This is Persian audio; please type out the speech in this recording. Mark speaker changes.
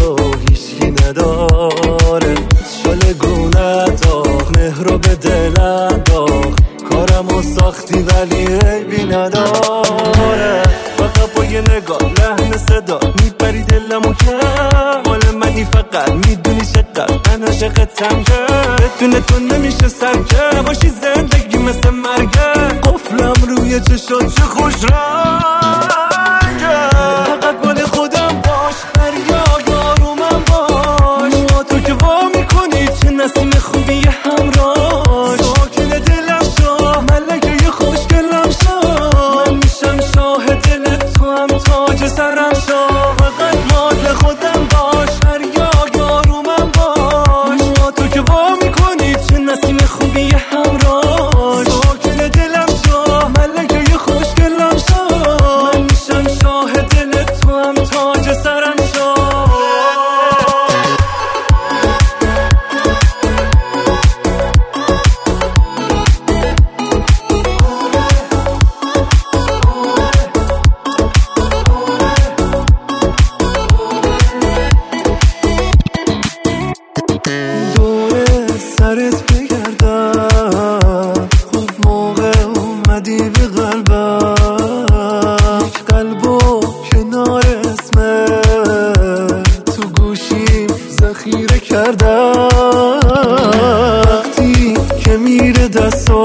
Speaker 1: تو هیچی نداره. شالگونه داغ مهرو به دلم داغ، کارمو ساختی ولی عیبی نداره. فقط با یه نگاه لحن صدا میبری دلمو کم، مال منی فقط میدونی چقدر من عاشقتم که بدون تو نمیشه سرکه باشی زندگی مثل مرگه. قفلم روی چشات چه خوش رنگه، فقط مال خودم باش یارو من باش. تو که وا میکنی چه نسیم خوبی همراش، ساکن دلم شا ملکه خوشگلم شا. من میشم شاه دل تو هم تاج سرم شا، فقط مال خودم باش یارو من باش. تو که وا میکنی چه نسیم خوبی همراش، ساکن دلم شا ملکه خوشگلم شا. من میشم شاه دل تو هم تاج سرم شا. سرت بگردم خوب موقع اومدی به قلبم، قلبو کنار اسمت تو گوشیم ذخیره کردم. وقتی که میره دستم